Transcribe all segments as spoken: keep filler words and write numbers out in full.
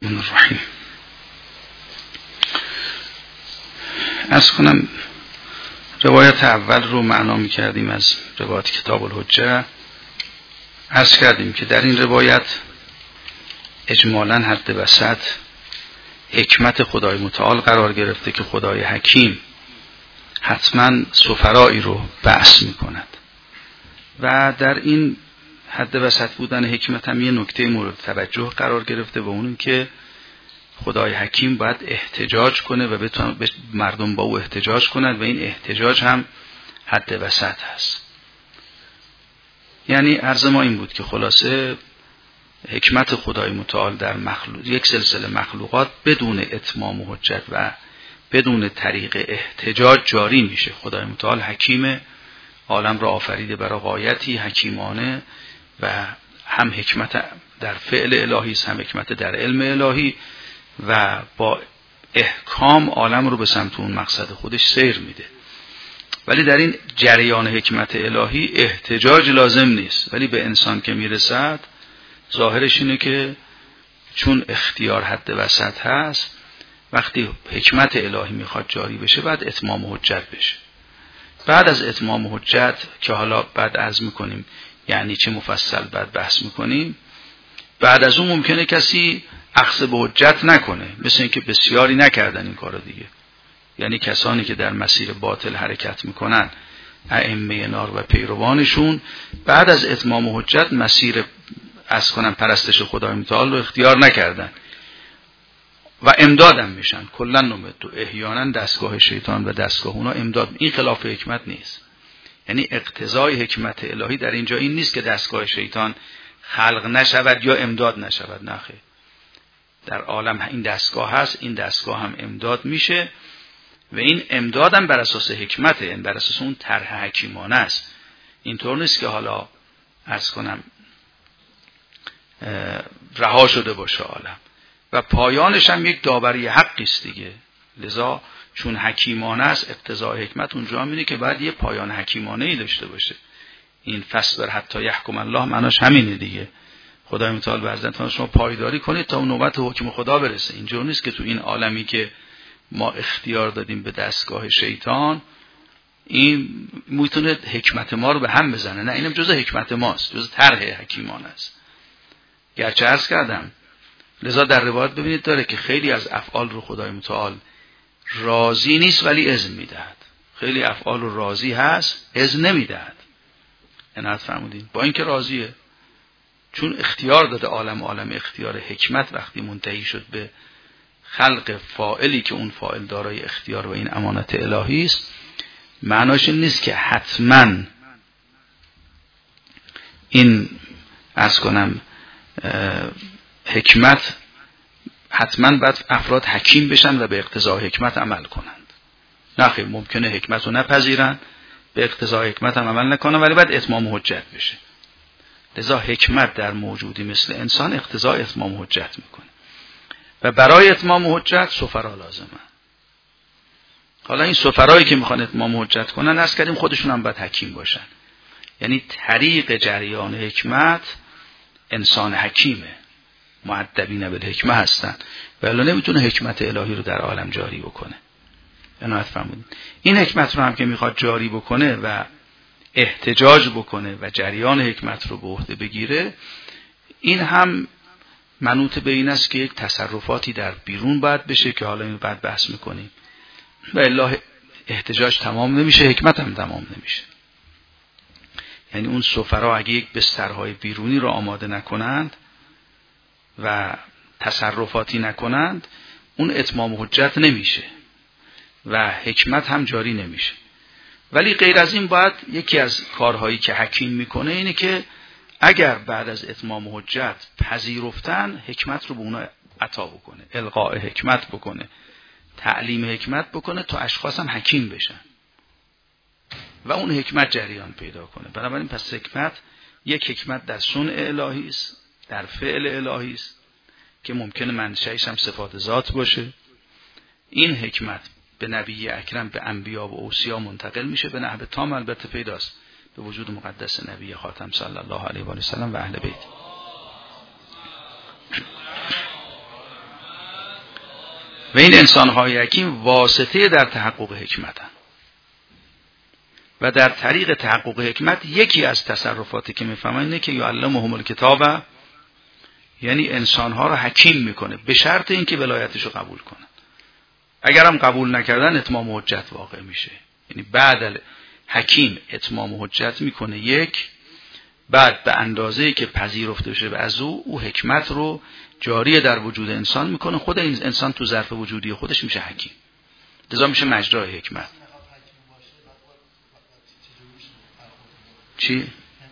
الرحیم. عرض کنم روایت اول رو معنا می کردیم از روایت کتاب الحجه. عرض کردیم که در این روایت اجمالاً حد وسط حکمت خدای متعال قرار گرفته که خدای حکیم حتما سفرایی رو بحث می کند و در این حد وسط بودن حکمت هم یه نکته مورد توجه قرار گرفته و اون که خدای حکیم باید احتجاج کنه و بتونه مردم با او احتجاج کنند و این احتجاج هم حد وسط هست. یعنی عرض ما این بود که خلاصه حکمت خدای متعال در مخلوق یک سلسله مخلوقات بدون اتمام و حجت و بدون طریق احتجاج جاری میشه. خدای متعال حکیم، عالم را آفریده برای غایتی حکیمانه و هم حکمت در فعل الهی هم حکمت در علم الهی و با احکام عالم رو به سمت اون مقصد خودش سیر میده. ولی در این جریان حکمت الهی احتجاج لازم نیست، ولی به انسان که میرسد ظاهرش اینه که چون اختیار حد وسط هست، وقتی حکمت الهی میخواد جاری بشه بعد اتمام حجت بشه. بعد از اتمام حجت که حالا بعد عرض میکنیم یعنی چه مفصل بعد بحث میکنیم، بعد از اون ممکنه کسی اخذ به حجت نکنه، مثل اینکه بسیاری نکردن این کارو دیگه. یعنی کسانی که در مسیر باطل حرکت میکنن، ائمه نار و پیروانشون، بعد از اتمام حجت مسیر از کنن پرستش خدای متعال رو اختیار نکردن و امدادم میشن. کلا نمید تو احیانا دستگاه شیطان و دستگاه اونا امداد. این خلاف حکمت نیست. یعنی اقتضای حکمت الهی در اینجا این نیست که دستگاه شیطان خلق نشود یا امداد نشود، نه خیر. در عالم این دستگاه هست، این دستگاه هم امداد میشه و این امداد هم بر اساس حکمته، این بر اساس اون طرح حکیمانه است. اینطور نیست که حالا عرض کنم رها شده باشه عالم و پایانش هم یک داوری حقی است دیگه. لذا چون حکیمانه است اقتضای حکمت اونجا هم اینه که باید یه پایان حکیمانه ای داشته باشه. این فصبر حتی یحکم الله معناش همینه دیگه. خدای متعال برزنتان شما پایداری کنید تا اون نوبت حکم خدا برسه. اینجور نیست که تو این عالمی که ما اختیار دادیم به دستگاه شیطان این میتونه حکمت ما رو به هم بزنه. نه، اینم جزء حکمت ماست، جزء طرح حکیمانه است. گرچه عرض کردم لذا در روایت ببینید داره که خیلی از افعال رو خدای متعال راضی نیست ولی اذن میدهد. خیلی افعال رو راضی هست اذن نمیدهد. عنایت فرمودین. با اینکه راضیه، چون اختیار داده عالم عالم اختیار حکمت وقتی منتهی شد به خلق فاعلی که اون فاعل دارای اختیار و این امانت الهی است، معناش این نیست که حتما این عرض کنم حکمت حتما باید افراد حکیم بشن و به اقتضای حکمت عمل کنند. نه خیر، ممکنه حکمت رو نپذیرن، به اقتضای حکمت هم عمل نکنن، ولی باید اتمام حجت بشه. لذا حکمت در موجودی مثل انسان اقتضای اتمام حجت میکنه و برای اتمام حجت سفرا لازمه. حالا این سفرایی که میخوان اتمام حجت کنن از کردیم خودشون هم باید حکیم باشن. یعنی طریق جریان حکمت انسان حکیمه، مؤدبین بالحکمه هستن و الا نمیتونه حکمت الهی رو در عالم جاری بکنه. عنایت فرمودید. این حکمت رو هم که میخواد جاری بکنه و احتجاج بکنه و جریان حکمت رو به عهده بگیره، این هم منوط به این است که یک تصرفاتی در بیرون باید بشه که حالا این بعد بحث میکنیم و الا احتجاج تمام نمیشه، حکمت هم تمام نمیشه. یعنی اون سفرا اگه یک بسترهای بیرونی رو آماده نکنند و تصرفاتی نکنند، اون اتمام حجت نمیشه و حکمت هم جاری نمیشه. ولی غیر از این باید یکی از کارهایی که حکیم میکنه اینه که اگر بعد از اتمام حجت پذیرفتن، حکمت رو به اونا عطا بکنه، القاء حکمت بکنه، تعلیم حکمت بکنه تا اشخاص هم حکیم بشن و اون حکمت جریان پیدا کنه. بنابراین پس حکمت یک حکمت در صنع الهی است، در فعل الهی است که ممکنه منشأش هم صفات ذات باشه. این حکمت به نبی اکرم، به انبیا و اوصیا منتقل میشه به نحو تام، البته پیداست به وجود مقدس نبی خاتم صلی الله علیه و سلم و اهل بیت. و این انسان‌های حکیم واسطه در تحقق حکمتن و در طریق تحقق حکمت یکی از تصرفاتی که میفهمن اینه که یعلمهم الکتاب، یعنی انسان‌ها رو حکیم میکنه به شرط اینکه ولایتش رو قبول کنن. اگر هم قبول نکردن اتمام حجت واقع میشه. یعنی بعد حکیم اتمام حجت میکنه یک، بعد به اندازه‌ای که پذیرفته بشه از او او حکمت رو جاری در وجود انسان میکنه، خود این انسان تو ظرف وجودی خودش میشه حکیم، لذا میشه مجرای حکمت. چی؟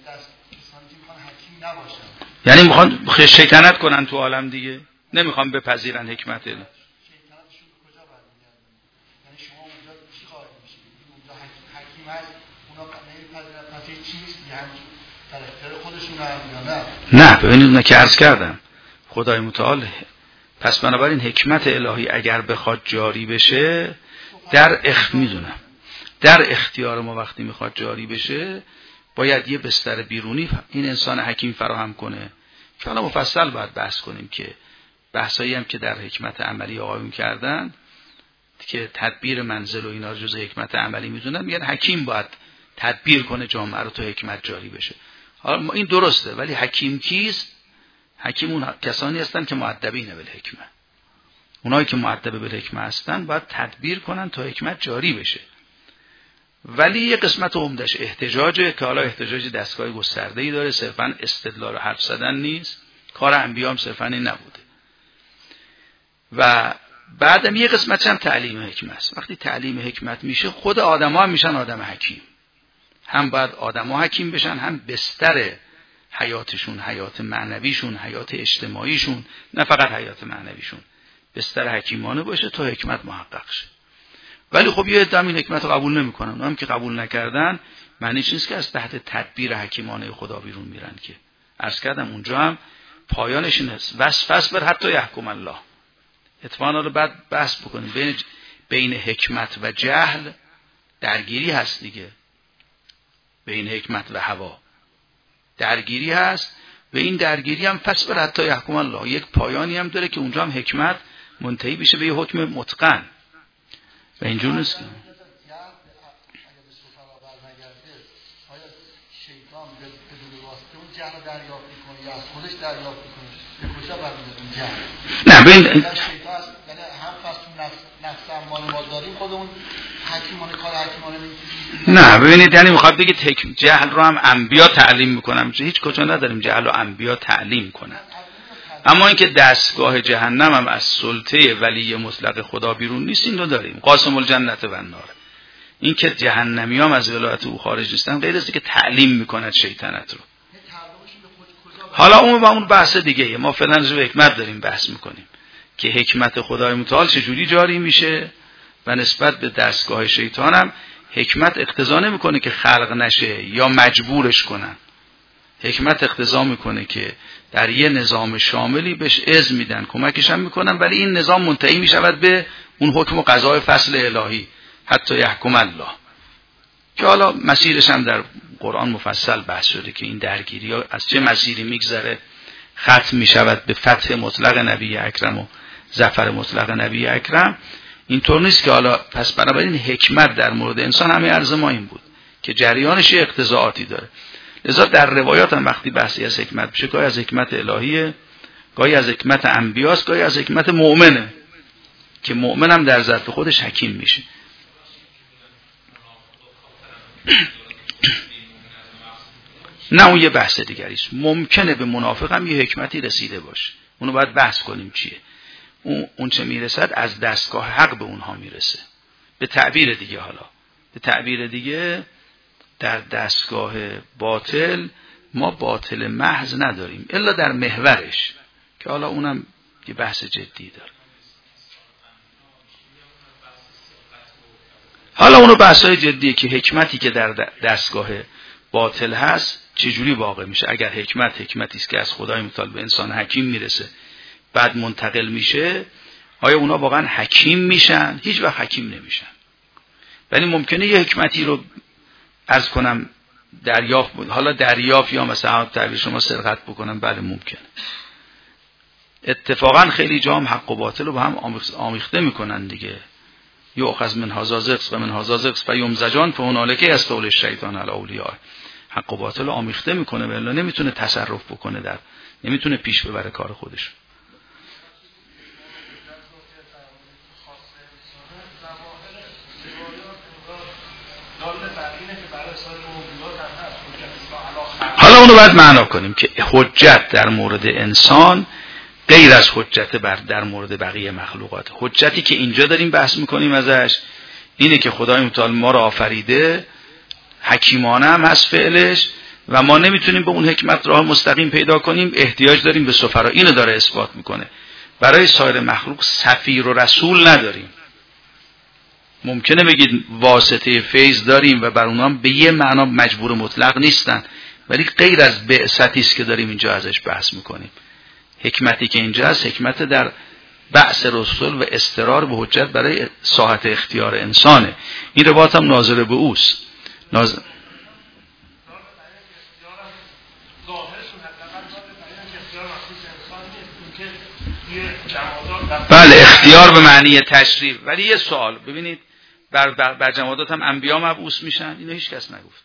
یعنی میخوان شیطنت کنن تو عالم دیگه، نمیخوان بپذیرن حکمت الهی. نه ببینید نه که عرض کردم خدای متعال، پس بنابراین حکمت الهی اگر بخواد جاری بشه در اخ میدونم در اختیار ما وقتی میخواد جاری بشه باید یه بستر بیرونی این انسان حکیم فراهم کنه که حالا مفصل باید بحث کنیم که بحثایی هم که در حکمت عملی آقایون کردن که تدبیر منزل و اینا جزء حکمت عملی میدونن، میگن حکیم باید تدبیر کنه جامعه رو تو حکمت جاری بشه. حالا این درسته، ولی حکیم کیست؟ حکیم اون کسانی هستن که مؤدبین بالحکمه. اونایی که مؤدب بالحکمه هستن باید تدبیر کنن تا حکمت جاری بشه. ولی یه قسمت عمدش احتجاجه که حالا احتجاج دستگاه گسترده‌ای داره، صرفاً استدلال و حرف زدن نیست. کار انبیا هم صرفاً این نبوده. و بعدم یه قسمتش هم تعلیم حکمت است. وقتی تعلیم حکمت میشه خود آدم‌ها هم میشن آدم حکیم. هم باید آدم‌ها حکیم بشن، هم بستر حیاتشون، حیات معنویشون، حیات اجتماعیشون، نه فقط حیات معنویشون، بستر حکیمانه باشه تا حکمت محقق شه. ولی خب یه عده این حکمت رو قبول نمی‌کنن. اونم که قبول نکردن معنیش نیست که از تحت تدبیر حکیمانه خدا بیرون میرن که. عرض کردم اونجا هم پایانش این است وصف بر حتی یحکم الله. اتفاقا رو بعد بحث بکنیم بین بین حکمت و جهل درگیری هست دیگه. بین حکمت و هوا درگیری هست و این درگیری هم فصبر حتی یحکم الله یک پایانی هم داره که اونجا هم حکمت منتهی بشه به یه حکم متقن و اینجور نیست که نه ببین نه ببینید یعنی میخواد بگید جهل رو هم انبیا تعلیم میکنن، هیچ کجا نداریم جهل رو انبیا تعلیم کنن، اما اینکه دستگاه جهنم هم از سلطه ولی مطلق خدا بیرون نیست این رو داریم. قاسم الجنت و النار، این که جهنمی هم از ولایت او خارج نیستن غیر از که تعلیم میکند شیطنت رو. حالا اون با اون بحث دیگه ما فعلا راجع به حکمت داریم بحث میکنیم که حکمت خدای متعال چجوری جاری میشه و نسبت به دستگاه شیطان هم حکمت اقتضا نمیکنه که خلق نشه یا مجبورش کنن. حکمت اقتضا میکنه که در یه نظام شاملی بهش اذن میدن، کمکش هم میکنن، ولی این نظام منتهی میشود به اون حکم و قضای فصل الهی حتی یحکم الله که حالا مسیرش هم در قرآن مفصل بحث شده که این درگیری ها از چه مسیری میگذره ختم میشود به فتح مطلق نبی اکرم و ظفر مطلق نبی اکرم. اینطور نیست که حالا پس بنابراین حکمت در مورد انسان همه عرض ما این بود که جریانش اقتضاعاتی داره. لذا در روایات هم وقتی بحثی از حکمت بشه گاهی از حکمت الهیه، گاهی از حکمت انبیاست، گاهی از حکمت مؤمنه که مؤمن هم در ظرف خودش حکیم میشه. نه اون یه بحث دیگری است. ممکنه به منافق هم یه حکمتی رسیده باشه، اونو باید بحث کنیم چیه. اون اون چه میرسد از دستگاه حق به اونها میرسه. به تعبیر دیگه، حالا به تعبیر دیگه در دستگاه باطل ما باطل محض نداریم الا در محورش که حالا اونم یه بحث جدی داره. حالا اونو بحثای جدیه که حکمتی که در دستگاه باطل هست چجوری واقع میشه. اگر حکمت حکمتی است که از خدای متعال به انسان حکیم میرسه بعد منتقل میشه، آیا اونا واقعا حکیم میشن؟ هیچ وقت حکیم نمیشن. ولی ممکنه یه حکمتی رو عرض کنم دریافت، حالا دریافت یا مثلا تعبیر شما سرقت بکنم، بله ممکنه. اتفاقا خیلی جا هم حق و باطل رو با هم آمیخته میکنن دیگه. یؤخذ من هذا زغز و من هذا زغز فیمزجان فهنالک یستولی الشیطان علی اولیاء. حق و باطل رو آمیخته میکنه ولی نمیتونه تصرف بکنه، در نمیتونه پیش ببره کار خودش. حالا اونو باید معنا کنیم که حجت در مورد انسان غیر از حجت بر در مورد بقیه مخلوقات. حجتی که اینجا داریم بحث میکنیم ازش اینه که خدای متعال ما را آفریده، حکیمانه هم هست فعلش و ما نمیتونیم به اون حکمت راه مستقیم پیدا کنیم، احتیاج داریم به سفرا. اینو داره اثبات میکنه. برای سایر مخلوق سفیر و رسول نداریم. ممکنه بگید واسطه فیض داریم و بر اونها به یه معنا مجبور مطلق نیستن، ولی غیر از بعثتی است که داریم اینجا ازش بحث میکنیم. حکمتی که اینجا هست حکمت در بعث رسول و استقرار به حجت برای ساحت اختیار انسانه. این روایت هم ناظر به اوست. ناظر بله اختیار به معنی تشریف. ولی یه سوال ببینید، بر, بر, بر جمادات هم انبیا مبعوث میشن؟ اینو هیچ کس نگفت.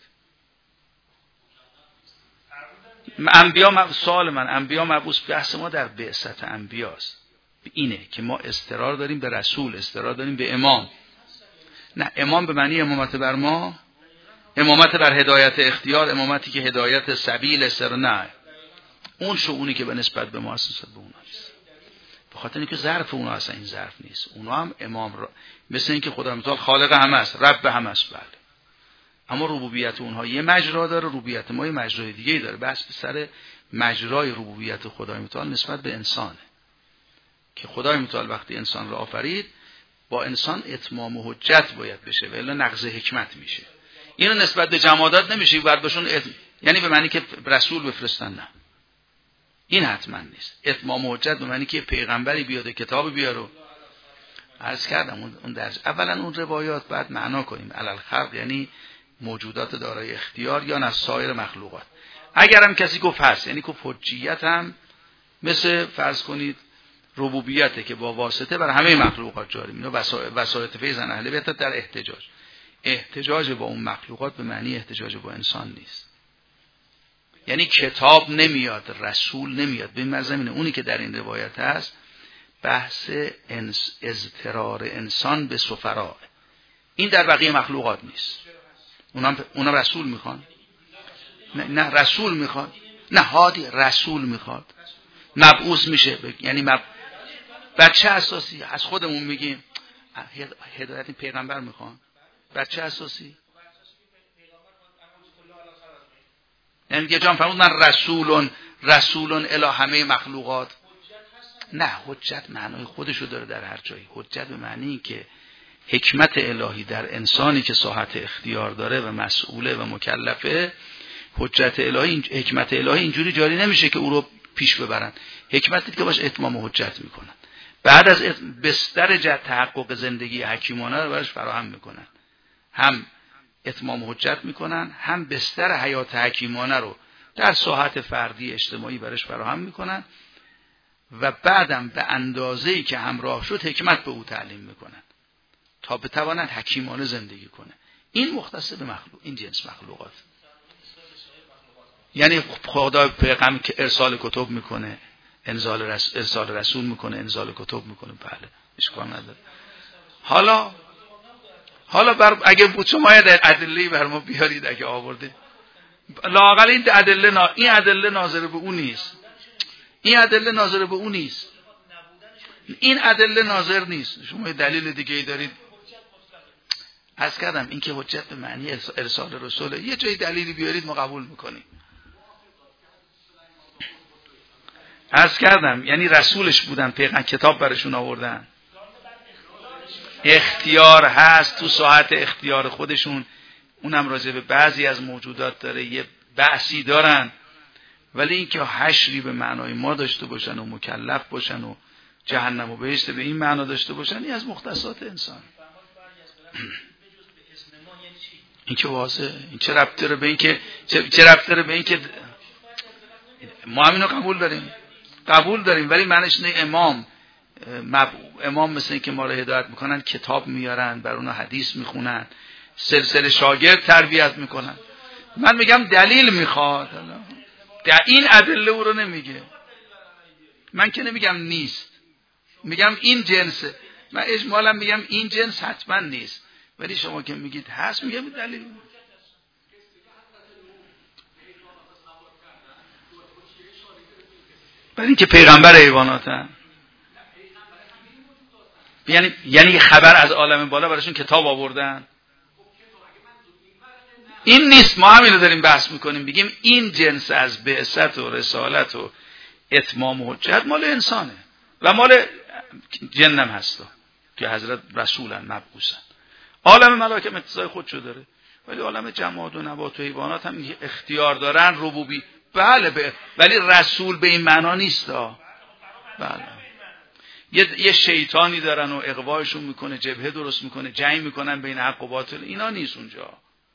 انبیا مب... سوال من انبیا مبعوث، بحث ما در بعثت انبیاست. اینه که ما استقرار داریم به رسول، استقرار داریم به امام. نه امام به معنی امامت بر ما، امامت بر هدایت اختیار، امامتی که هدایت سبیل سر، نه اون شؤونی که به نسبت به ما هست نسبت به اونها نیست. به خاطر اینکه ظرف اونها اصلا این ظرف نیست. اونها هم امام را... مثل اینکه خدا متعال خالق همه است، رب همه است، بله، اما ربوبیت اونها یه مجرا داره، ربوبیت ما یه مجرای دیگه‌ای داره. بحث به سر مجرای ربوبیت خدای متعال نسبت به انسانه که خدای متعال وقتی انسان را آفرید با انسان اتمام و حجت باید بشه و الا نقض حکمت میشه. اینو نسبت به جمادات نمیشه بعد بهشون ات... یعنی به معنی که رسول بفرستن، نه این حتما نیست. اتمام و حجت به معنی که پیغمبری بیاد کتاب بیاره. عرض کردم اون درج اولا اون روایات بعد معنا کنیم علل خلق، یعنی موجودات دارای اختیار یا نه سایر مخلوقات. اگرم کسی گفت هست، یعنی گفت حجیت هم مثل فرض کنید ربوبیته که با واسطه بر همه مخلوقات جاری اینو وسایط فیضن اهل بیت در احتجاج. احتجاج با اون مخلوقات به معنی احتجاج با انسان نیست. یعنی کتاب نمیاد، رسول نمیاد. به این زمینه اونی که در این روایت هست بحث انس اضطرار انسان به سفرا، این در بقیه مخلوقات نیست. اونم اونم رسول میخوان؟ نه, نه رسول میخواد، نه هادی رسول میخواد، مبعوث میشه. یعنی مب... بر چه اساسی؟ از خودمون میگیم هدایت پیغمبر میخوان. بر چه اساسی؟ یعنی میگه جان فرمود من رسولون رسولون الی همه مخلوقات. نه حجت معنای خودشو داره در هر جایی. حجت به معنی که حکمت الهی در انسانی که ساحت اختیار داره و مسئوله و مکلفه، حجت الهی، حکمت الهی اینجوری جاری نمیشه که او رو پیش ببرن. حکمتی که باش اتمام حجت میکنن، بعد از بستر جد تحقق زندگی حکیمانه رو براش فراهم میکنن. هم اتمام حجت میکنن، هم بستر حیات حکیمانه رو در ساحت فردی اجتماعی براش فراهم میکنن و بعدم به اندازه‌ای که همراه شد حکمت به او تعلیم میکنن تا بتواند حکیمانه زندگی کنه. این مختص به مخلوق، این جنس مخلوقات. یعنی خدا پیغمبر که ارسال کتب میکنه، انزال رس... ارسال رسول میکنه، انزال کتب میکنه، بله اشکال نداره. حالا حالا بر اگه بود شما یه ادله بر ما بیارید، اگه آورده لااقل این ادله نا... این ادله ناظر به اون نیست. این ادله ناظر به اون نیست. این ادله ناظر نیست. شما دلیل دیگه ای دارید. عرض کردم این که حجت به معنی ارسال رسوله، یه جای دلیلی بیارید ما قبول میکنیم. عرض کردم یعنی رسولش بودن، پیغمبر کتاب برشون آوردن، اختیار هست تو ساعت اختیار خودشون. اونم راجع به بعضی از موجودات داره یه بحثی دارن، ولی اینکه حشری به معنای ما داشته باشن و مکلف باشن و جهنم و بهشت به این معنا داشته باشن، این از مختصات انسان. این که واضحه. این چه ربطی داره به این که چه, چه ربطی داره به این که ما همینو قبول داریم؟ قبول داریم، ولی معنیش نه امام مب... امام مثل این که ما رو هدایت میکنن کتاب میارن، بر اونها حدیث میخونن، سلسله شاگرد تربیت میکنن. من میگم دلیل میخواد، در این ادله او رو نمیگه. من که نمیگم نیست، میگم این جنسه. من اجمالا میگم این جنس حتما نیست، ولی شما که میگید هست، میگم دلیل. برای اینکه پیغمبر حیواناتن، یعنی یعنی خبر از عالم بالا براشون کتاب آوردن. این نیست، ما همین رو داریم بحث میکنیم، بگیم این جنس از بعثت و رسالت و اتمام و حجت مال انسانه و مال جنم هستا که حضرت رسولن مبعوثن. عالم ملائکه اقتضای خودشو داره، ولی عالم جماد و نبات و حیوانات هم اختیار دارن، ربوبی. بله به، ولی رسول به این معنا نیست. بله یه, یه شیطانی دارن و اغوایشون میکنه، جبهه درست میکنه، جنگ میکنن بین حق و باطل، اینا نیست اونجا.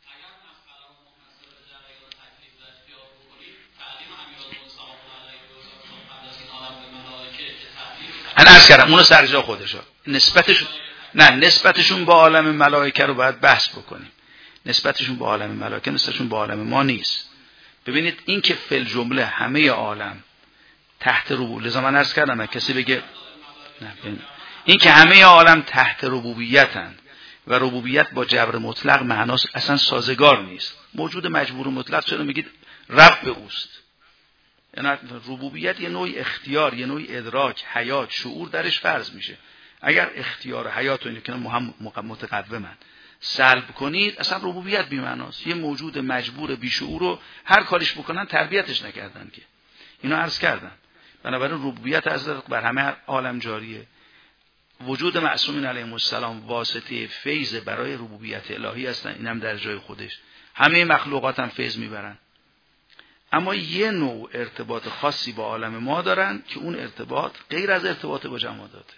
انا عرض کردم اونو سر جا خودشا نسبتشون، نه نسبتشون با عالم ملائکه رو باید بحث بکنیم. نسبتشون با عالم ملائکه نسبتشون با عالم ما نیست. ببینید این که فل جمله همه عالم تحت ربوبیت، لذا من عرض کردم کسی بگه نه، این که همه عالم تحت ربوبیتن و ربوبیت با جبر مطلق معناس اصلا سازگار نیست. موجود مجبور مطلق چرا میگید رب اوست؟ یعنی ربوبیت یه نوع اختیار، یه نوع ادراک، حیات، شعور درش فرض میشه. اگر اختیار حیات رو که هم متقدمن سلب کنید، اصلا ربوبیت بی معناست. یه موجود مجبور بی شعور رو هر کاریش بکنن تربیتش نکردن که. اینو عرض کردم. بنابراین ربوبیت از بر همه عالم جاریه. وجود معصومین علیهم السلام واسطه فیض برای ربوبیت الهی هستن، اینم در جای خودش. همه مخلوقات هم فیض میبرن، اما یه نوع ارتباط خاصی با عالم ما دارن که اون ارتباط غیر از ارتباط با جماداته.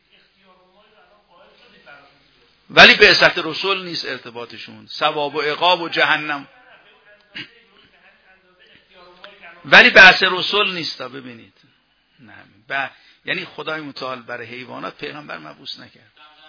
ولی به بعثت رسول نیست ارتباطشون، ثواب و عقاب و جهنم. ولی بعث رسول نیست. ببینید نه ب... یعنی خدای متعال برای حیوانات پیغمبر مبعوث نکرد.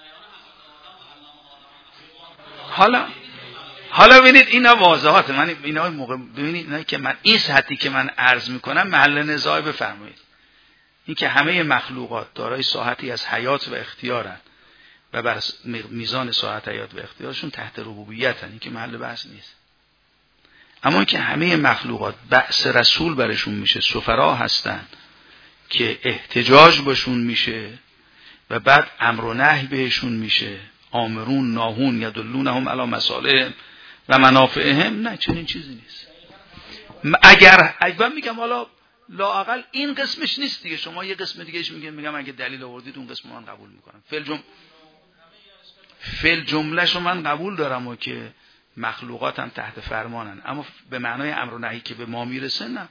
حالا حالا ببینید اینا واضحات. من اینا موقع ببینید اینا که من این سطحی که من عرض میکنم محل نزاع بفرمایید. این که همه مخلوقات دارای ساحتی از حیات و اختیارن و بر میزان ساحت حیات و اختیارشون تحت ربوبیتن، این که محل بحث نیست. اما این که همه مخلوقات بعث رسول برشون میشه، سفرا هستن که احتجاج باشون میشه و بعد امر و نهی بهشون میشه، آمرون ناهون یدلونهم علی مصالح و منافعهم، نه چنین چیزی نیست. اگر اگر میگم حالا لااقل این قسمش نیست دیگه، شما یه قسم دیگهش میگم میگم اگه دلیل آوردید اون قسم من قبول میکنم. فعل جمله فعل جملهشو من قبول دارم و که مخلوقات هم تحت فرمانن، اما به معنای امر و نهی که به ما میرسه نه.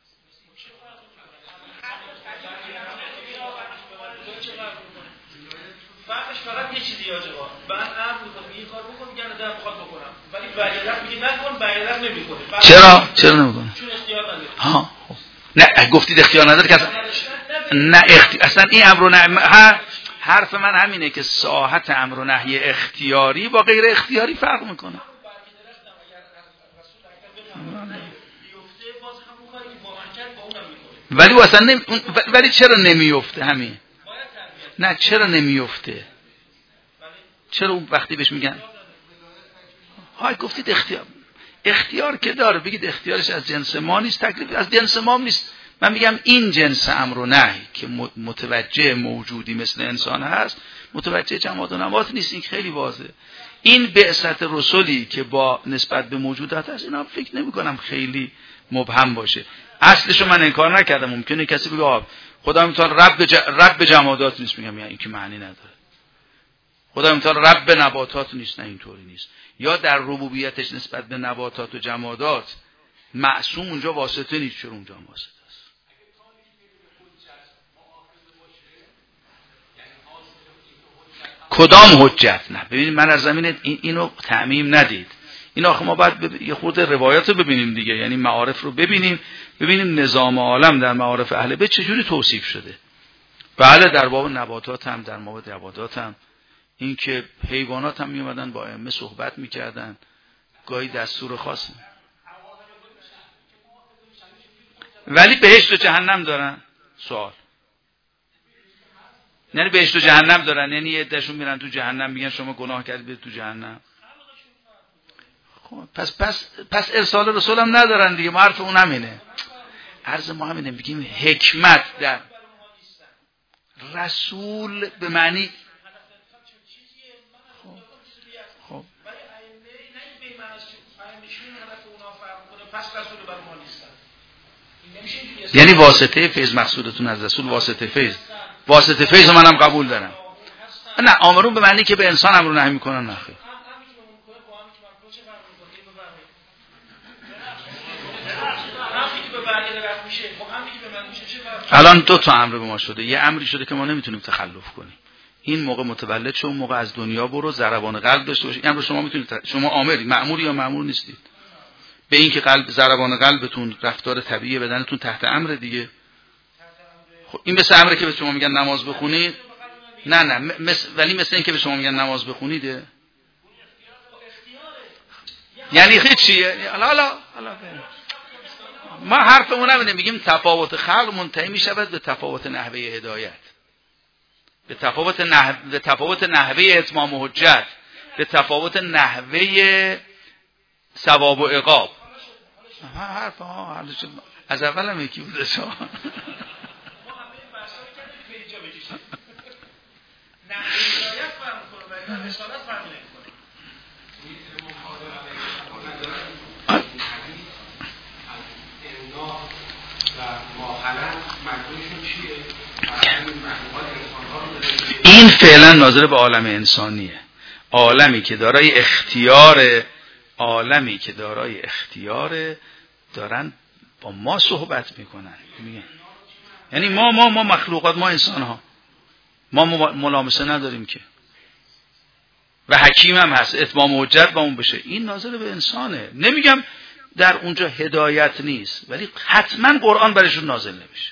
فرقش فقط یه چیزی آجا من امر میکنم این کار بکن، میگن نه بخواد بکنم، ولی بعداً میگه نکن، بعداً نمیکنه. چرا چرا نمیکنه؟ چون اختیار نداره. ها نه گفتید اختیار نداره که اصلا نه اختی... اصلا این امر و نهی ها... حرف من همینه که ساحت امر و نهی اختیاری با غیر اختیاری فرق میکنه. ولی اصلا نمی... ولی چرا نمیفته همین؟ نه چرا نمیفته؟ چرا اون وقتی بهش میگن های گفتید اختیار اختیار که داره، بگید اختیارش از جنس ما نیست، تکلیف از جنس ما نیست. من میگم این جنس امر و نهی که متوجه موجودی مثل انسان هست، متوجه جماد و نبات نیست. این خیلی واضحه. این بعثت رسولی که با نسبت به موجودات هست، اینا فکر نمی کنم خیلی مبهم باشه. اصلشو من انکار نکردم. ممکنه کسی بگه آب خدا میتونه رب ج... رب جمادات نیست، میگم یعنی این که معنی نداره. خدا میتونه رب نباتات نیست، نه اینطوری نیست. یا در ربوبیتش نسبت به نباتات و جمادات معصوم اونجا واسطه نیست، چرا اونجا واسطه است. کدام حجت؟ نه ببینید من از زمین این اینو تعمیم ندید. این آخه ما باید بب... یه خورده روایات رو ببینیم دیگه، یعنی معارف رو ببینیم ببینیم نظام عالم در معارف اهل بیت چجوری توصیف شده. بله در باب نباتات هم، در باب نباتات هم، این که حیوانات هم میومدن با ائمه صحبت میکردن، گاهی دستور خاص، ولی بهشت و جهنم دارن. سوال یعنی بهشت و جهنم دارن، یعنی یه عدهشون میرن تو جهنم میگن شما گناه کردید برید تو جهنم. خب پس پس پس ارسال رسول هم ندارن دیگه. ما حرف اون همینه، عرض ما همینه، میگیم حکمت در رسول به معنی خب خب یعنی واسطه فیض مقصودتون از رسول واسطه فیض، واسطه فیض منم قبول دارم. نه آمرون به معنی که به انسان امر نهی میکنن. نه خیر. الان دو تا امر به ما شده. یه امری شده که ما نمیتونیم تخلف کنیم. این موقع متولد شو، موقع از دنیا برو، ضربان قلب داشته باشی. این امر شما میتونید، شما آمری، مأموری یا مأمور نیستید به این که قلب ضربان قلبتون، رفتار طبیعی بدنتون تحت امر دیگه. خب این مثل امره که به شما میگن نماز بخونید. نه نه مثل، ولی مثل این که به شما میگن نماز بخونید یعنی خیلی چیه؟ حالا حالا حالا ما حرفمون همینه، میگیم تفاوت خلق منتهی میشود به تفاوت نحوه هدایت، به تفاوت نحوه، به تفاوت نحوه اتمام حجت، به تفاوت نحوه ثواب و عقاب. حرف ها از اول هم یکی بوده شما. این فعلا ناظر به عالم انسانیه، عالمی که دارای اختیار، عالمی که دارای اختیار دارن با ما صحبت میکنن. یعنی ما ما ما مخلوقات، ما انسان ها، ما ملامسه نداریم که، و حکیم هم هست، اتمام حجت با اون بشه. این ناظر به انسانه. نمیگم در اونجا هدایت نیست، ولی حتما قرآن برشون نازل نمیشه.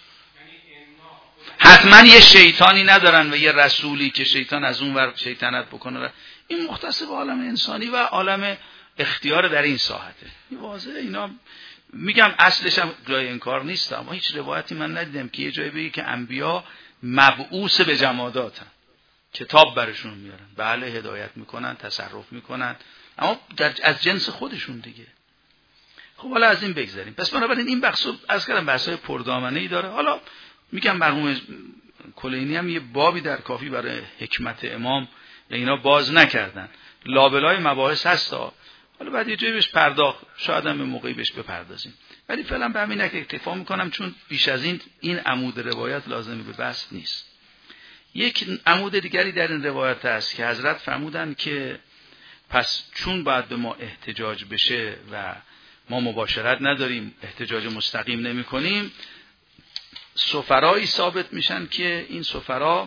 حتما یه شیطانی ندارن و یه رسولی که شیطان از اون ور شیطنت بکنه. این مختص به عالم انسانی و عالم اختیار در این ساحته. این واضحه. اینا میگم اصلش هم جای انکار نیست، اما هیچ روایتی من ندیدم که یه جایی بگه که انبیا مبعوث به جماداتن، کتاب برشون میارن، بله هدایت میکنن، تصرف میکنن، اما در از جنس خودشون دیگه. خب حالا از این بگذاریم. پس بنابراین این بحث از کردم بحثای پردامنه‌ای داره. حالا میگم مرحوم کلینی هم یه بابی در کافی برای حکمت امام یا اینا باز نکردن، لابلای مباحث هستا. حالا بعد یه جایی بهش پرداخت، شاید هم به موقعی بهش بپردازیم، ولی فعلا به همین نکته اکتفا میکنم، چون بیش از این این عمود روایت لازمی به بحث نیست. یک عمود دیگری در این روایت هست که حضرت فرمودن که پس چون باید به ما احتجاج بشه و ما مباشرت نداریم، احتجاج مستقیم نمی کنیم، سفرایی ثابت میشن که این سفرا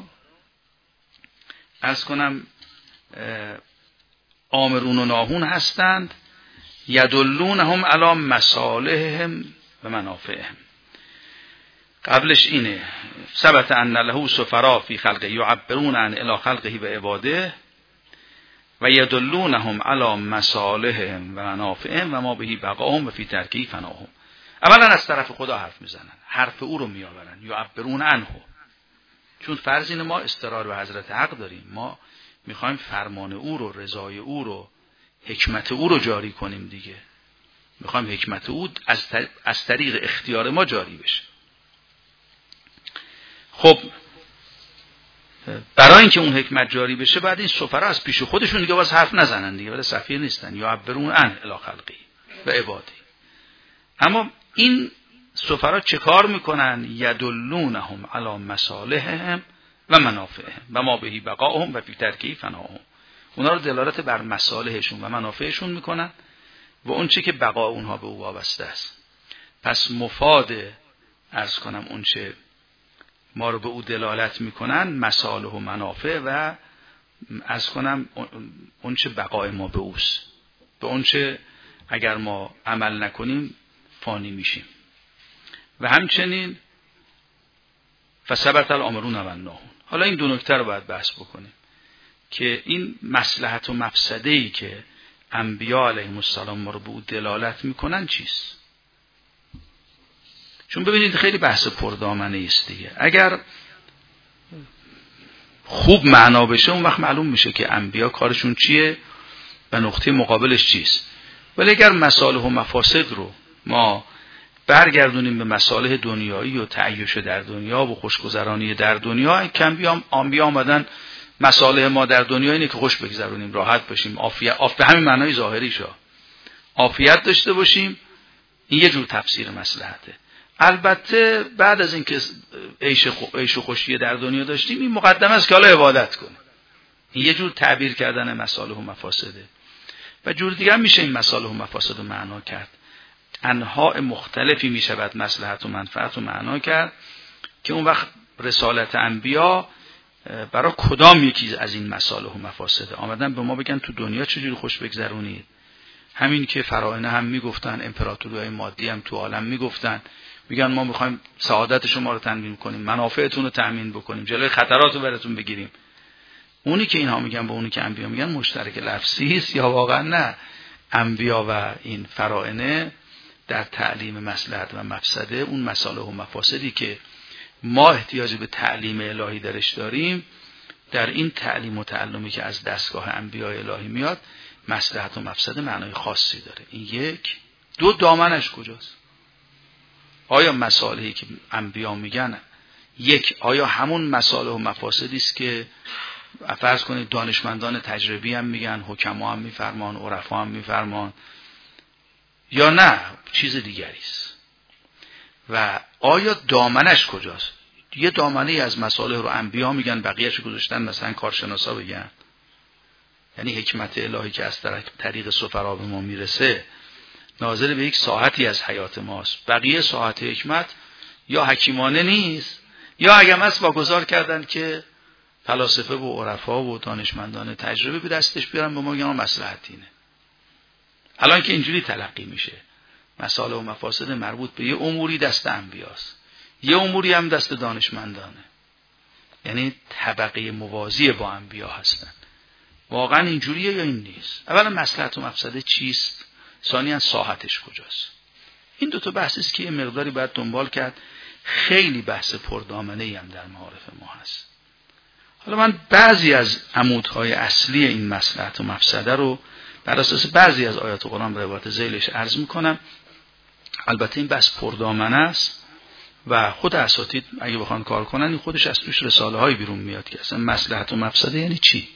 از کنم آمرون و ناهون هستند، یدلونهم علی مصالحهم و منافعهم. قبلش اینه ثبت ان له سفرا فی خلقه یعبرون عن الی خلقه و عباده و یدلونهم علی مصالحهم و منافعهم و ما بهی بقاهم و فی ترکه فناهم. اولا از طرف خدا حرف میزنن، حرف او رو میآورن، یعبرون عنه، چون فرض اینه ما استقرار به حضرت حق داریم، ما میخوایم فرمان او رو، رضای او رو، حکمت او رو جاری کنیم دیگه، میخوایم حکمت او از, طریق از طریق اختیار ما جاری بشه. خب برای اینکه اون حکمت جاری بشه بعد این سفرا از پیش خودشون دیگه باز حرف نزنن دیگه، ولی سفیر نیستن، یعبرون عن الی خلقه و عباده. اما این سفرا چه کار میکنن؟ یدلونهم علی مصالحهم و منافعهم و ما بهی بقاهم و فی ترکه فناهم. اونا رو دلالت بر مصالحشون و منافعشون میکنن و اون چه که بقا اونها به او وابسته است. پس مفاد عرض کنم اون چه ما رو به او دلالت میکنن مصالح و منافع و عرض کنم اون چه بقای ما به اوست، به اون چه اگر ما عمل نکنیم فانی میشیم. و همچنین فثبت الامرون و الناهون. حالا این دو نکته رو باید بحث بکنیم که این مصلحت و مفسده‌ای که انبیا علیهم السلام ما رو به او دلالت میکنن چیست؟ چون ببینید خیلی بحث پردامنه است دیگه. اگر خوب معنا بشه اون وقت معلوم میشه که انبیا کارشون چیه و نقطه مقابلش چیست. ولی اگر مصالح و مفاسد رو ما برگردونیم به مصالح دنیایی و تعیش در دنیا و خوشگذرانی در دنیا، که انبیا آمدن مصالح ما در دنیا اینه که خوش بگذرونیم، راحت باشیم، عافیت، عاف به همین معنای ظاهریشه، عافیت داشته باشیم. این یه جور تفسیر مصلحته. البته بعد از اینکه عیش عیش و خوشی در دنیا داشتیم، این مقدمه است که حالا عبادت کنیم. این یه جور تعبیر کردن مصالح و مفاسده. و جور دیگه هم میشه این مصالح و مفاسد رو معنا کرد. انواع مختلفی میشود مصلحت و منفعت رو معنا کرد که اون وقت رسالت انبیا برای کدام یکی از این مصالح و مفاسد آمدن به ما بگن تو دنیا چجوری خوش بگذرونید. همین که فراعنه هم میگفتن، امپراتوری‌های مادی هم تو عالم میگفتن، میگن ما میخوایم سعادت شما رو تامین کنیم، منافعتون رو تامین بکنیم، جلوی خطرات رو براتون بگیریم. اونی که اینها میگن با اونی که انبیا میگن مشترک لفظی است یا واقعا نه؟ انبیا و این فراعنه در تعلیم مصلحت و مفسده، اون مصالح و مفاسدی که ما احتیاج به تعلیم الهی درش داریم، در این تعلیم و تعلمی که از دستگاه انبیاء الهی میاد، مصلحت و مفسده معنای خاصی داره. این یک. دو، دامنش کجاست؟ آیا مصالحی که انبیا میگن، یک، آیا همون مصالح و مفاسدی است که فرض کنید دانشمندان تجربی هم میگن، حکما هم میفرمان، عرفا هم میفرمان، یا نه چیز دیگری است؟ و آیا دامنش کجاست؟ یه دامنه از مصالح رو انبیا میگن، بقیه‌اش گذاشتن مثلا کارشناسا بگن. یعنی حکمت الهی که از طریق سفرا به ما میرسه ناظر به یک ساعتی از حیات ماست. بقیه ساعت حکمت یا حکیمانه نیست، یا اگر هست واگذار کردن که فلاسفه و عرفا و دانشمندان تجربه به دستش بیارن به ما بگن مصلحت اینه. الان که اینجوری تلقی میشه، مصالح و مفاسد مربوط به یه اموری دست انبیاست، یه اموری هم دست دانشمندانه، یعنی طبقه موازی با انبیا هستن. واقعا اینجوریه یا این نیست؟ اولا مصلحت و مفسده چیست؟ ثانیاً ساحتش کجاست؟ این دو تا بحثی است که یه مقداری باید دنبال کرد. خیلی بحث پردامنه‌ای هم در معارف ما هست. حالا من بعضی از عمودهای اصلی این مصلحت و مفسده رو بر اساس بعضی از آیات قرآن به روایت ذیلش عرض میکنم. البته این بحث پردامنه است و خود اساتید اگه بخوان کار کنن این خودش از توش رساله های بیرون میاد که اصلا مصلحت و مفسده یعنی چی.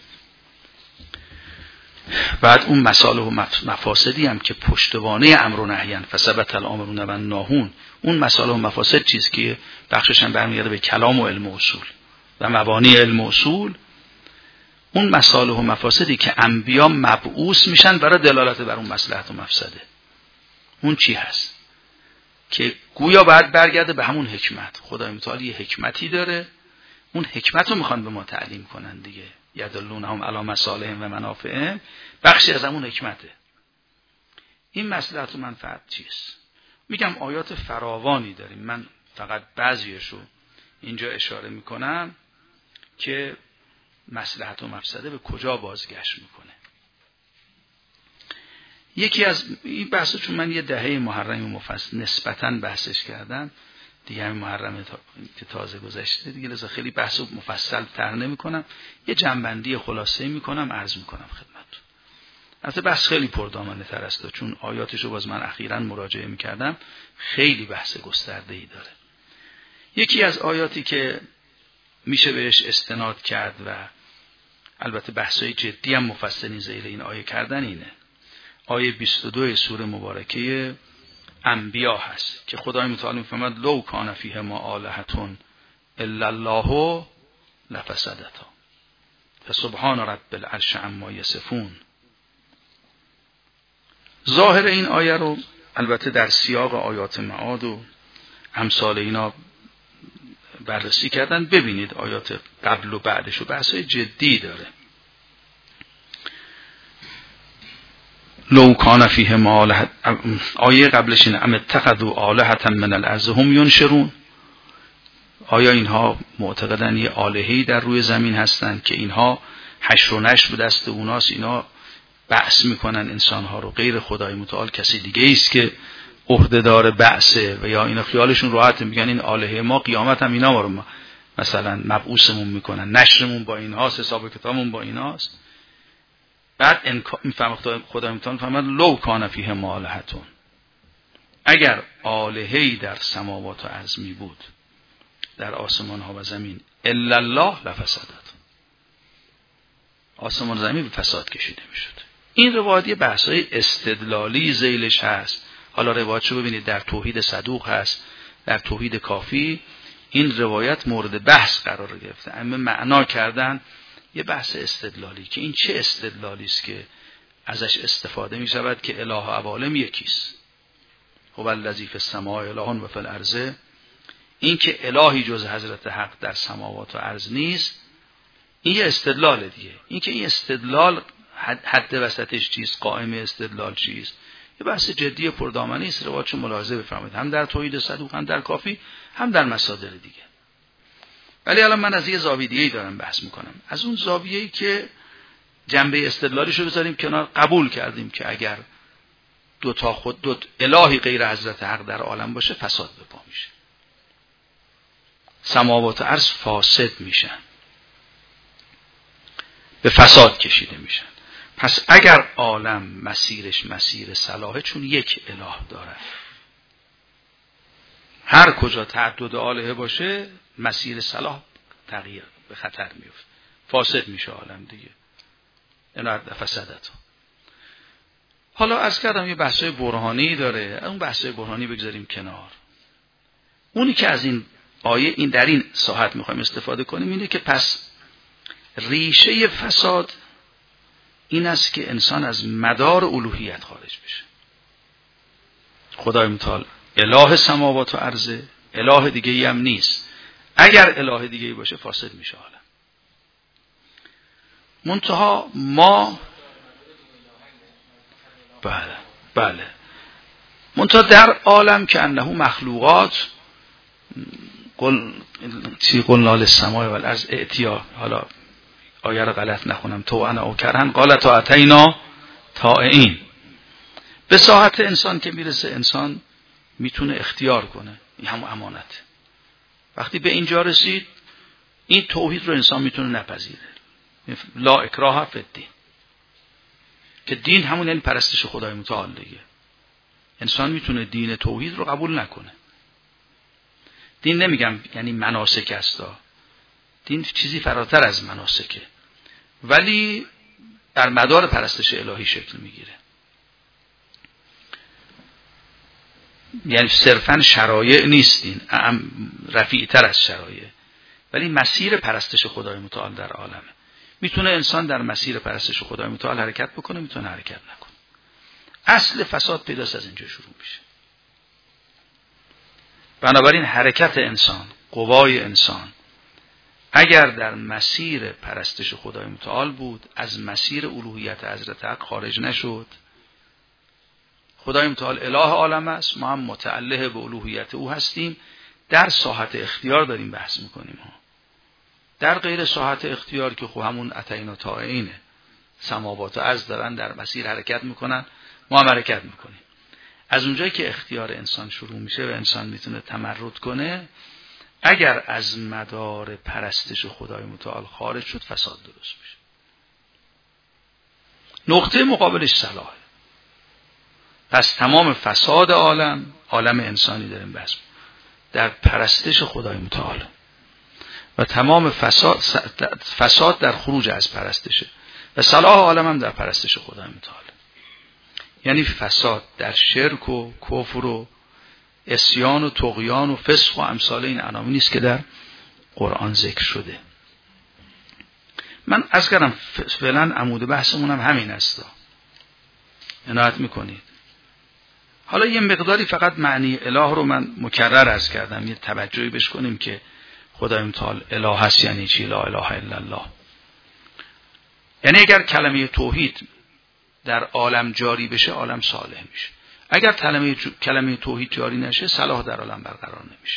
بعد اون مصالح و مفاسدی هم که پشتوانه امر و نهی ان فثبت الامرون و الناهون، اون مصالح و مفاسد چیست که بخشش هم برمیگرده به کلام و علم و اصول و مبانی علم و اصول. اون مصالح و مفاسدی که انبیا مبعوث میشن برای دلالت بر اون مصلحت و مفسده، اون چی هست که گویا باید برگرده به همون حکمت. خدای متعال یه حکمتی داره، اون حکمت رو میخوان به ما تعلیم کنن دیگه. یدلونهم علی مصالحهم و منافعهم، بخشی از همون حکمته. این مصلحت و منفعت چیست؟ میگم آیات فراوانی داریم، من فقط بعضیش رو اینجا اشاره میکنم که مصلحت و مفسده به کجا بازگشت میکنه. یکی از این بحث، چون من یه دهه محرم مفصل نسبتاً بحثش کردم دیگه، همین محرم تا... که تازه گذشته دیگه، لذا خیلی بحث مفصل تر نمی کنم، یه جنبندی خلاصه می کنم عرض می کنم خدمتتون. البته بحث خیلی پردامنه تر است، چون آیاتشو باز من اخیراً مراجعه می کردم، خیلی بحث گسترده‌ای داره. یکی از آیاتی که میشه بهش استناد کرد و البته بحثای جدی هم مفصلین ذیل این آیه کردن اینه، آیه بیست و دو سوره مبارکه انبیا هست که خدای متعال میفرماد لو کان فیهما آلهة الا الله لفسدتا فسبحان رب العرش عما یصفون. ظاهر این آیه رو البته در سیاق آیات معاد و امثال اینا بررسی کردن. ببینید آیات قبل و بعدش و بحثای جدی داره. لو کان فیهم آلهة، آیه قبلش اینه ام اتخذوا آلهة من الارض هم ینشرون، آیا اینها معتقدن یه آلهه‌ای در روی زمین هستند که اینها حشر و نشر به دست اوناست، اینا بعث میکنن انسانها رو، غیر خدای متعال کسی دیگه است که عهده‌دار بعثه، و یا اینا خیالشون راحت میگن این آلهه ما قیامت هم اینا ما رو مثلا مبعوثمون میکنن، نشرمون با اینهاست، حساب کتابمون با اینهاست. بعد میفهم خدای متعال فرمود لو کان فیهم آلهة، اگر آلهه‌ای در سماوات و ارض می بود، در آسمان ها و زمین، الا الله لفسدت، آسمان و زمین به فساد کشیده میشد. این روایت بحث‌های استدلالی ذیلش هست. حالا روایتشو ببینید در توحید صدوق هست، در توحید کافی این روایت مورد بحث قرار گرفته، اما معنا کردن یه بحث استدلالی که این چه استدلالی است که ازش استفاده می شود که اله و عوالم یکیست، هو الذی فی السماء اله و فی الارض، این که الهی جز حضرت حق در سماوات و ارض نیست، این یه استدلال دیگه. این که این استدلال حد وسطش چیست، قائم استدلال چیست، یه بحث جدی پردامنی است. روایتشو ملاحظه بفرمایید، هم در توحید صدوق، هم در کافی، هم در مصادر دیگه. ولی الان من از یه زاویه دیگه‌ای دارم بحث میکنم، از اون زاویه‌ای که جنبه استدلالیشو بذاریم کنار، قبول کردیم که اگر دو تا خود دو الهی غیر حضرت حق در عالم باشه فساد به پا میشه، سماوات و ارض فاسد میشن، به فساد کشیده میشن. پس اگر عالم مسیرش مسیر صلاحه، چون یک اله داره، هر کجا تعدد آلهه باشه مسیر صلاح تغییر به خطر میفته، فاسد میشه عالم دیگه. اینا فسادت. حالا از کردم یه بحثای برهانی داره، اون بحثای برهانی بگذاریم کنار. اونی که از این آیه این در این ساحت میخوایم استفاده کنیم اینه که پس ریشه فساد این است که انسان از مدار الوهیت خارج بشه. خدای متعال اله سماوات و ارض، اله دیگه ای هم نیست. اگر اله دیگه ای باشه فاسد میشه عالم. منتها ما بله بله منتها در عالم که انه مخلوقات قل چی قلنا للسماء والارض ائتیا، حالا آیه رو غلط نخونم، تو انا او کرهن قالت اتینا طائعین. به ساحت انسان که میرسه انسان میتونه اختیار کنه، این هم امانت. وقتی به اینجا رسید این توحید رو انسان میتونه نپذیره، لا اکراه فی الدین، که دین همون یعنی پرستش خدای متعال دیگه. انسان میتونه دین توحید رو قبول نکنه. دین نمیگم یعنی مناسک استا، دین چیزی فراتر از مناسکه، ولی در مدار پرستش الهی شکل میگیره. یعنی صرفا شرایع نیست دین، رفیع تر از شرایع، ولی مسیر پرستش خدای متعال در عالمه. میتونه انسان در مسیر پرستش خدای متعال حرکت بکنه، میتونه حرکت نکنه. اصل فساد پیداست از اینجا شروع میشه. بنابراین حرکت انسان، قوای انسان اگر در مسیر پرستش خدای متعال بود، از مسیر الوهیت حضرت حق خارج نشد. خدای متعال اله عالم است، ما هم متعلق به الوهیت او هستیم، در ساحت اختیار داریم بحث میکنیم ها. در غیر ساحت اختیار که خب همون اتینا طائعینه، سماوات و ارض دارن در مسیر حرکت میکنن، ما هم حرکت میکنیم. از اونجایی که اختیار انسان شروع میشه و انسان میتونه تمرد کنه، اگر از مدار پرستش خدای متعال خارج شد فساد درست میشه. نقطه مقابلش صلاحه. پس تمام فساد عالم، عالم انسانی داریم بحث در پرستش خدای متعال، و تمام فساد فساد در خروج از پرستشه، و صلاح عالم هم در پرستش خدای متعال. یعنی فساد در شرک و کفر و عصیان و طغیان و فسق و امثال این عناوین نیست که در قرآن ذکر شده. من از کردم فعلا عمود بحثمون هم همین است، عنایت میکنید. حالا یه مقداری فقط معنی اله رو من مکرر عرض کردم، یه توجهی بهش کنیم که خدای متعال اله هست یعنی چی، لا اله الا الله. یعنی اگر کلمه توحید در عالم جاری بشه عالم صالح میشه. اگر کلمه کلمه توحید جاری نشه صلاح در عالم برقرار نمیشه.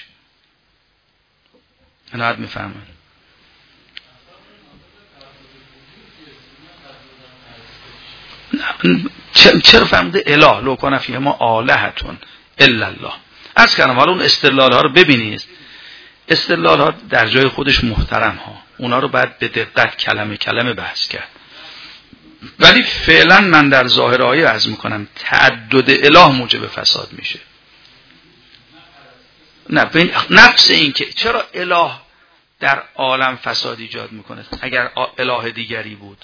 عنایت میفهمن؟ چرا فهمده اله لو کان فیهما آلهة الا الله؟ از کردم حالا اون استدلال ها رو ببینید، استدلال ها در جای خودش محترم ها، اونا رو باید به دقت کلمه کلمه بحث کرد، ولی فعلا من در ظاهر آیه عرض میکنم تعدد اله موجب فساد میشه. نه ببین نفس این که چرا اله در عالم فساد ایجاد میکنه اگر اله دیگری بود؟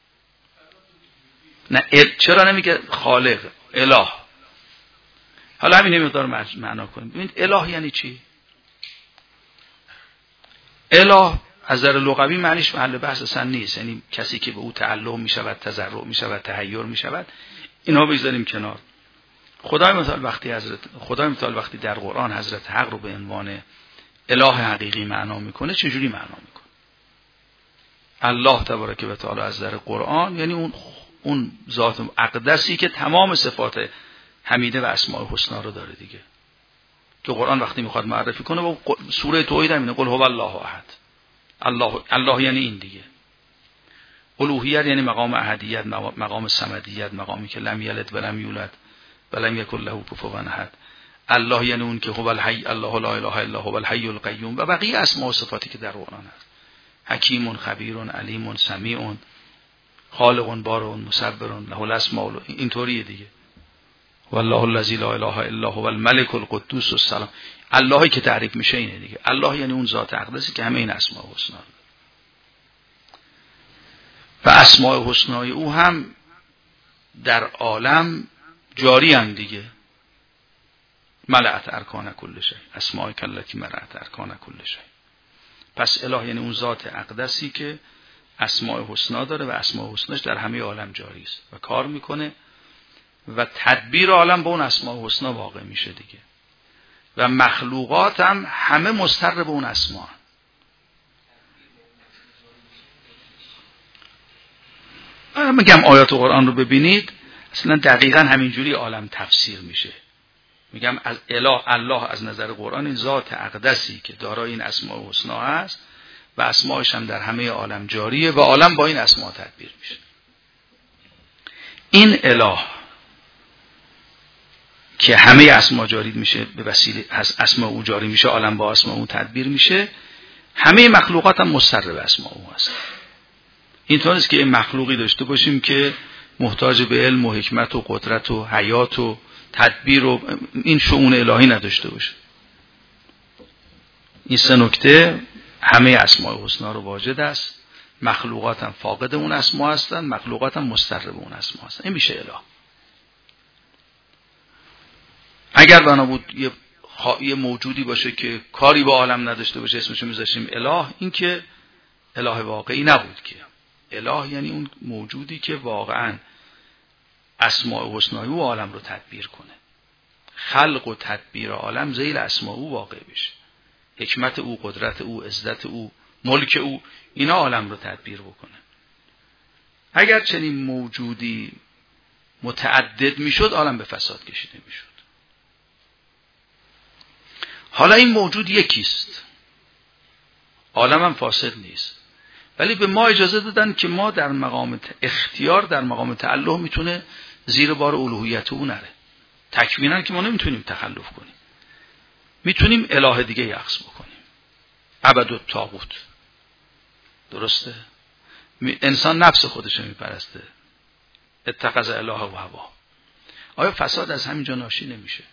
نه چرا نمیگه خالق اله؟ حالا همین مقدار معنا کنیم. ببینید اله یعنی چی؟ اله از نظر لغوی معنیش محل بحث اصلا نیست، یعنی کسی که به او تعلق میشود، تضرع میشود، تحیر میشود، اینها بگذاریم کنار. خدای متعال وقتی حضرت خدای متعال وقتی در قرآن حضرت حق رو به عنوان اله حقیقی معنا میکنه چجوری معنا میکنه؟ الله تبارک و تعالی از نظر قرآن یعنی اون اون ذات اقدسی که تمام صفات حمیده و اسماء الحسنا رو داره دیگه، که قرآن وقتی میخواد معرفی کنه با سوره توحید همینه، قل هو الله احد. الله الله یعنی این دیگه. الوهیت یعنی مقام احدیت، مقام صمدیت، مقامی که لم یلد و لم یولد و لم یکن له کفوا احد. الله یعنی اون که هو الحی، الله لا اله الا هو الحی القیوم و بقیه اسماء و صفاتی که در قرآن هست. حکیم، خبیر، علیم، سمیع، خالق، بارئ، مصور، له الاسماء، اینطوریه دیگه. والله الذی لا اله الا هو الملک القدوس السلام. اللهی که تعریف میشه اینه دیگه. الله یعنی اون ذات اقدسی که همه این اسماء و حسنا و اسماء حسنای او هم در عالم جاری هم دیگه. ملأت ارکان کل شیء، اسماء کلتی ملأت ارکان کل شیء. پس اله یعنی اون ذات اقدسی که اسماء حسنا داره و اسماء حسناش در همه عالم جاری است و کار میکنه و تدبیر عالم با اون اسماء حسنا واقع میشه دیگه. و مخلوقات هم همه مضطر به اون اسماء. من میگم آیات قرآن رو ببینید اصلا دقیقاً همینجوری عالم تفسیر میشه. میگم از اله الله از نظر قرآن این ذات اقدسی که دارای این اسماء حسنا هست و اسماءش هم در همه عالم جاریه و عالم با این اسماء تدبیر میشه. این اله که همه اسماء جاری میشه به وسیله اسماء او جاری میشه، عالم با اسماء او تدبیر میشه، همه مخلوقات هم مضطر به اسماء او هست. اینطور است که این مخلوقی داشته باشیم که محتاج به علم و حکمت و قدرت و حیات و تدبیر و این شؤون الهی نداشته باشه. این سه نکته همه اسماء حسنا رو واجد است. مخلوقات هم فاقد اون اسماء هستند، مخلوقات هم مضطر به اون اسماء هستند. این میشه اله. اگر بنا بود یه, خوا... یه موجودی باشه که کاری با عالم نداشته باشه اسمشو میذاشتیم اله، این که اله واقعی نبود. که اله یعنی اون موجودی که واقعا اسماء حسنای او عالم رو تدبیر کنه، خلق و تدبیر عالم ذیل اسماء او واقع بشه، حکمت او، قدرت او، عزت او، ملک او، اینا عالم رو تدبیر بکنه. اگر چنین موجودی متعدد میشد عالم به فساد کشیده میشد. حالا این موجود یکیست، عالم هم فاسد نیست، ولی به ما اجازه دادن که ما در مقام اختیار، در مقام تعلق میتونه زیر بار الوهیت او نره. تکوینا که ما نمیتونیم تخلف کنیم، میتونیم اله دیگه یخص بکنیم، عبد الطاغوت. درسته؟ انسان نفس خودش رو میپرسته، اتخذ اله و هوا. آیا فساد از همینجا ناشی نمیشه؟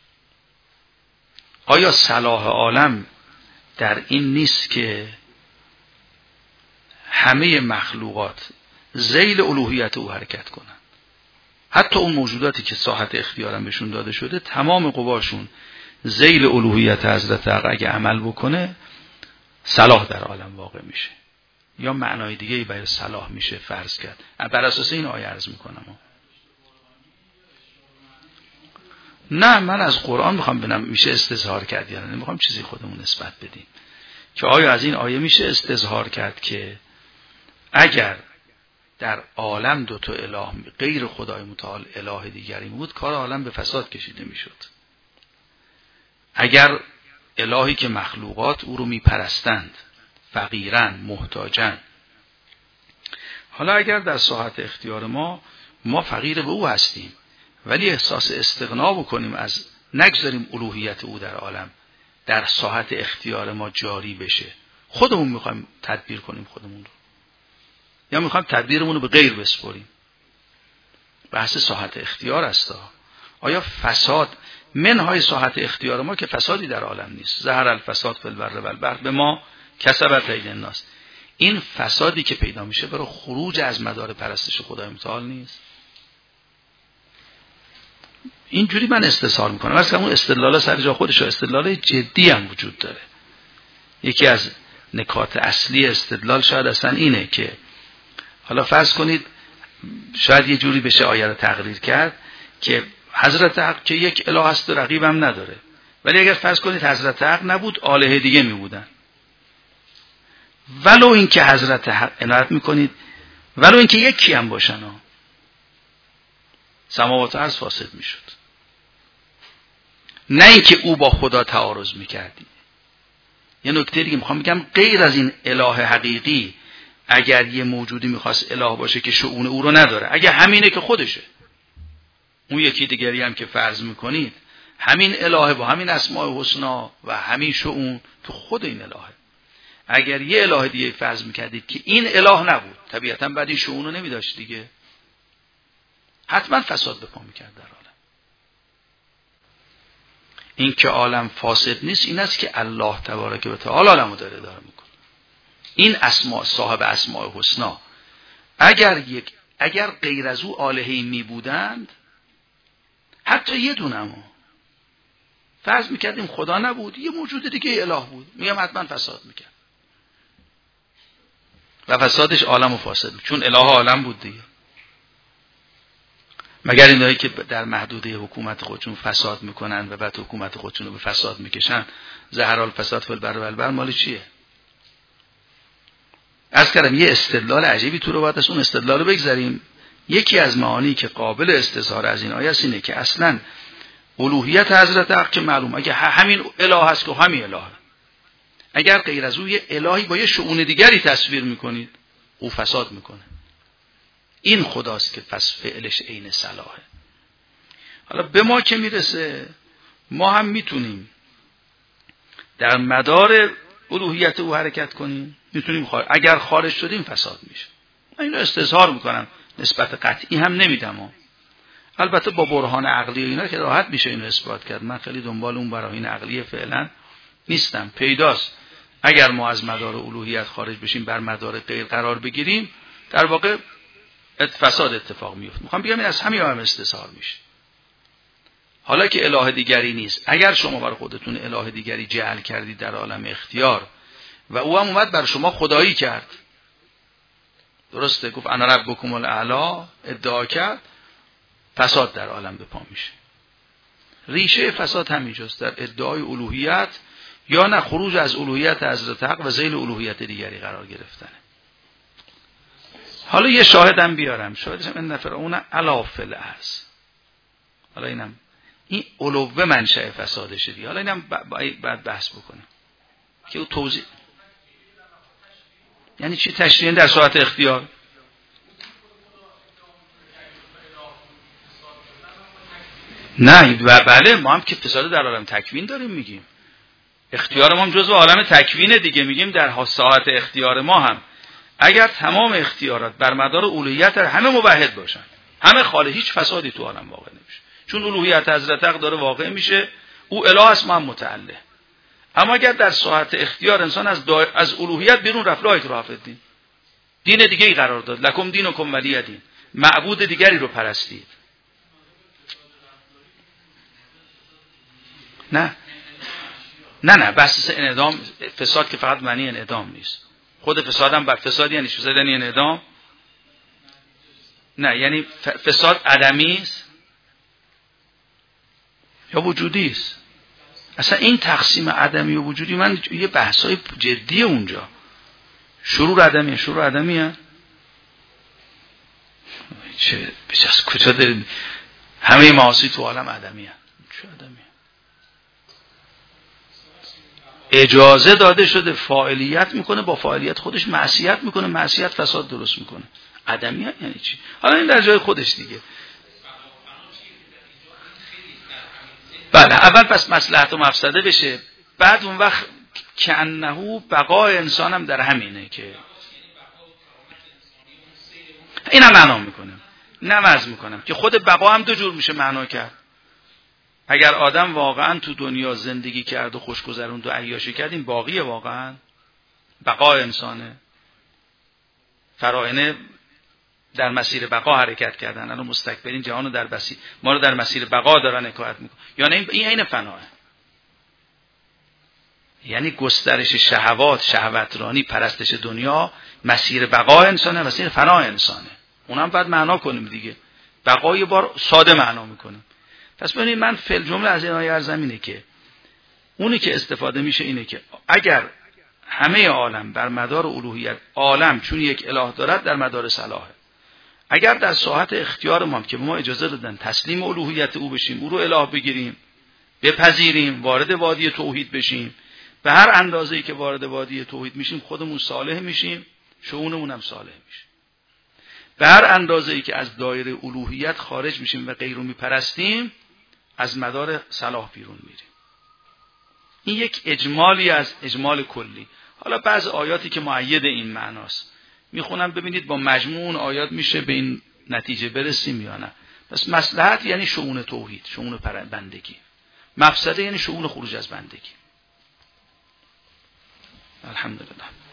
آیا صلاح عالم در این نیست که همه مخلوقات ذیل الوهیت او حرکت کنند؟ حتی اون موجوداتی که ساحت اختیارم بهشون داده شده تمام قواشون ذیل الوهیت حضرت حق اگه عمل بکنه صلاح در عالم واقع میشه. یا معنای دیگه برای صلاح میشه فرض کرد. بر اساس این آیه عرض میکنم. نه من از قرآن میخوام ببینم میشه استظهار کرد یا نه، میخوام چیزی خودمون نسبت بدیم که آیا از این آیه میشه استظهار کرد که اگر در عالم دو تا اله غیر خدای متعال اله دیگری بود، کار عالم به فساد کشیده میشد. اگر الهی که مخلوقات او رو میپرستند، فقیرن، محتاجن. حالا اگر در ساحت اختیار ما ما فقیر به او هستیم ولی احساس استغنا بکنیم از، نگذاریم الوهیت او در عالم در ساحت اختیار ما جاری بشه، خودمون میخوایم تدبیر کنیم خودمون رو، یا میخوایم تدبیرمون رو به غیر بسپاریم. بحث ساحت اختیار است. آیا فساد منهای ساحت اختیار ما که فسادی در عالم نیست، ظهر الفساد فی البر والبحر بما کسبت ایدی الناس، این فسادی که پیدا میشه برای خروج از مدار پرستش خدای متعال نیست. اینجوری من استدلال میکنم. اصلا اون استدلال سر جا خودش استدلال جدی هم وجود داره. یکی از نکات اصلی استدلال شاید اصلا اینه که حالا فرض کنید شاید یه جوری بشه آیه رو تقریر کرد که حضرت حق که یک اله هست و رقیب هم نداره، ولی اگر فرض کنید حضرت حق نبود آله دیگه می بودن، ولو این که حضرت حق عنایت میکنید ولو این که یکی هم باشن ها، سماوات و ارض فاسد میشد. نه اینکه او با خدا تعارض میکردی. یه نکته دیگه میخوام بگم، غیر از این اله حقیقی اگر یه موجودی میخواست اله باشه که شؤون او رو نداره، اگر همینه که خودشه، اون یکی دیگری هم که فرض میکنید همین اله با همین اسماء حسنا و همین شؤون تو خود این الهه، اگر یه اله دیگه فرض میکردید که این اله نبود، طبیعتا بعد این شؤون رو نمیداشت دیگه، حتما فساد به پا میکرد در عالم. این که عالم فاسد نیست این است که الله تبارک و تعالی عالمو داره اداره میکنه. این اسماء صاحب اسماء حسنا اگر یک اگر غیر از او آلهه‌ای می بودند، حتی یه دونمو فرض میکردیم خدا نبود، یه موجود دیگه اله بود، میگم حتما فساد میکرد و فسادش عالم و فاسد بود، چون اله عالم بود دیگه. مگر اینایی که در محدوده حکومت خودشون فساد میکنن و بعد حکومت خودشون رو به فساد میکشن، ظهر الفساد فی البر والبحر مال چیه؟ از کردم یه استدلال عجیبی تو رو باید از اون استدلال رو بگذاریم. یکی از معانی که قابل استظهار از این آیه است اینه که اصلا الوهیت حضرت حق که معلوم، اگه همین اله هست که همین اله، اگر غیر از او یه الهی با یه شؤون دیگری تصویر میکنید او فساد میکنه. این خداست که پس فعلش عین صلاحه. حالا به ما که میرسه ما هم میتونیم در مدار الوهیت او حرکت کنیم، میتونیم خارج. اگر خارج شدیم فساد میشه. من اینو استظهار میکنم، نسبت قطعی هم نمیدم. البته با برهان عقلی و اینا که راحت میشه اینو اثبات کرد. من خیلی دنبال اون براهین عقلی فعلا نیستم. پیداست اگر ما از مدار الوهیت خارج بشیم بر مدار غیر قرار بگیریم در واقع فساد اتفاق میفته. میخوام بگم این از همین هم استظهار میشه. حالا که اله دیگری نیست، اگر شما برای خودتون اله دیگری جعل کردید در عالم اختیار و او هم اومد بر شما خدایی کرد، درسته، گفت انا ربکم الاعلی، ادعا کرد، فساد در عالم به پا میشه. ریشه فساد همینجاست، در ادعای الوهیت یا نه خروج از الوهیت حضرت حق و ذیل الوهیت دیگری قرار گرفتنه. حالا یه شاهدم بیارم، شاهدش هم ان فرعون علا فی الارض. حالا اینم این علوه منشأ فسادشه دیگه. حالا اینم بعد بحث بکنم که او توضیح یعنی چی تشریع در ساعت اختیار. نه و بله ما هم که فساد در عالم تکوین داریم میگیم، اختیار ما هم جزو عالم تکوینه دیگه. میگیم در ساعت اختیار ما هم اگر تمام اختیارات بر مدار الوهیت همه موحد باشن، همه خالق، هیچ فسادی تو عالم واقع نمیشه، چون الوهیت حضرت حق داره واقع میشه، او اله است، ما هم متعله. اما اگر در ساعت اختیار انسان از دا... از الوهیت بیرون رفت، لا اکراه فی الدین، دین دیگه ای قرار داد، لکم دینکم ولی دین، معبود دیگری رو پرستید. نه نه نه بحث انعدام فساد که فقط معنی انعدام نیست، خود فساد هم بر فساد یعنی چه؟ یعنی انعدام؟ نه، یعنی فساد عدمی است یا وجودی است. اصلا این تقسیم عدمی و وجودی من یه بحثای جدی اونجا. شرور عدمیه، شرور عدمیه. چه بچس کجا دارید؟ همه معاصی تو عالم عدمی هست. چه عدمی؟ اجازه داده شده فاعلیت میکنه، با فاعلیت خودش معصیت میکنه، معصیت فساد درست میکنه. عدمی هست یعنی چی؟ حالا این در جای خودش دیگه. بله اول پس مصلحت و مفسده بشه، بعد اون وقت که انه بقای انسان هم در همینه که اینم معنا میکنم، نمز میکنم که خود بقا هم دو جور میشه معنا کرد. اگر آدم واقعا تو دنیا زندگی کرد و خوش گذروند و عیاشی کرد، این باقیه، واقعا بقای انسانه. فراعنه در مسیر بقا حرکت کردن، الان مستکبرین جهان رو در مسیر ما رو در مسیر بقا دارن حکایت میکنن. یعنی این عین فناه، یعنی گسترش شهوات، شهوترانی، پرستش دنیا مسیر بقا انسانه، مسیر فنا انسانه. اونم باید معنا کنیم دیگه. بقا یه بار ساده معنا میکنیم. پس ببینید من فل جمله از این آیه ارزم اینه که اونی که استفاده میشه اینه که اگر همه عالم بر مدار الوهیت، عالم چون یک اله دارد در مدار صلاحه، اگر در ساحت اختیار ما که به ما اجازه دادن تسلیم الوهیت او بشیم، او رو اله بگیریم، بپذیریم، وارد وادی توحید بشیم، به هر اندازه‌ای که وارد وادی توحید میشیم خودمون صالح میشیم، شؤونمون هم صالح میشه. به هر اندازه‌ای که از دایره الوهیت خارج میشیم و غیر رو میپرستیم، از مدار صلاح بیرون میریم. این یک اجمالی از اجمال کلی. حالا بعض آیاتی که مؤید این معناست میخونم ببینید با مجموع آیات میشه به این نتیجه برسیم یا نه. پس مصلحت یعنی شؤون توحید، شؤون بندگی. مفسده یعنی شؤون خروج از بندگی. الحمدلله.